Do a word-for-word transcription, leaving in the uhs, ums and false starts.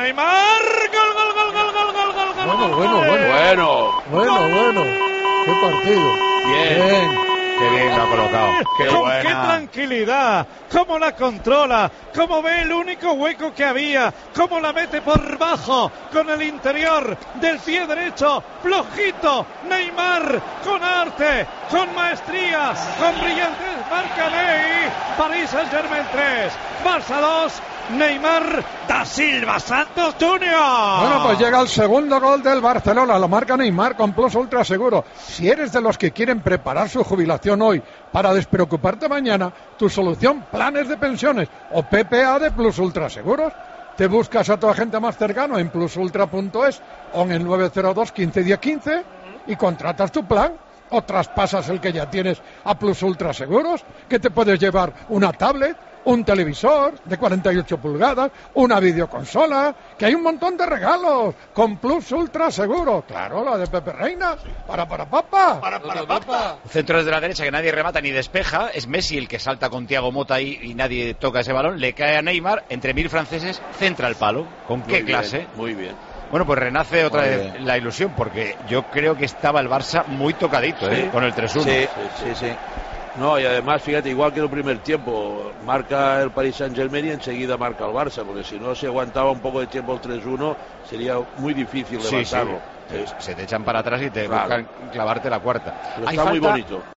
Neymar. Gol, gol, gol, gol, gol, gol, gol, gol. Bueno, bueno, bueno. Bueno. Bueno, bueno. Qué partido. Bien. Bien. Qué bien lo ha colocado. Qué Con buena. qué tranquilidad, cómo la controla, cómo ve el único hueco que había, cómo la mete por bajo, con el interior del pie derecho, flojito, Neymar, con arte, con maestría, con brillantez, marca Ney, Paris Saint-Germain tres, Barça dos, Neymar da Silva Santos Junior. Bueno, pues llega el segundo gol del Barcelona, lo marca Neymar con Plus Ultra Seguro. Si eres de los que quieren preparar su jubilación hoy para despreocuparte mañana, tu solución Planes de Pensiones o P P A de Plus Ultra Seguros. Te buscas a tu agente más cercano en plus ultra punto es o en el nueve cero dos quince diez quince y contratas tu plan. O traspasas el que ya tienes a Plus Ultra Seguros, que te puedes llevar una tablet, un televisor de cuarenta y ocho pulgadas, una videoconsola, que hay un montón de regalos con Plus Ultra Seguro. Claro, la de Pepe Reina, para para papa. Para, para, para. Centro desde la derecha que nadie remata ni despeja, es Messi el que salta con Thiago Motta ahí y nadie toca ese balón, le cae a Neymar, entre mil franceses, centra el palo. ¿Con qué Muy clase? Bien, muy bien. Bueno, pues renace otra Muy vez bien. la ilusión, porque yo creo que estaba el Barça muy tocadito, Sí. ¿eh? Con el tres uno. Sí, sí, sí. No, y además, fíjate, igual que en el primer tiempo, marca el Paris Saint-Germain y enseguida marca el Barça, porque si no se aguantaba un poco de tiempo el tres uno, sería muy difícil Sí, sí. levantarlo. Se te echan para atrás y te Claro. buscan clavarte la cuarta. Pero Hay está muy falta- bonito.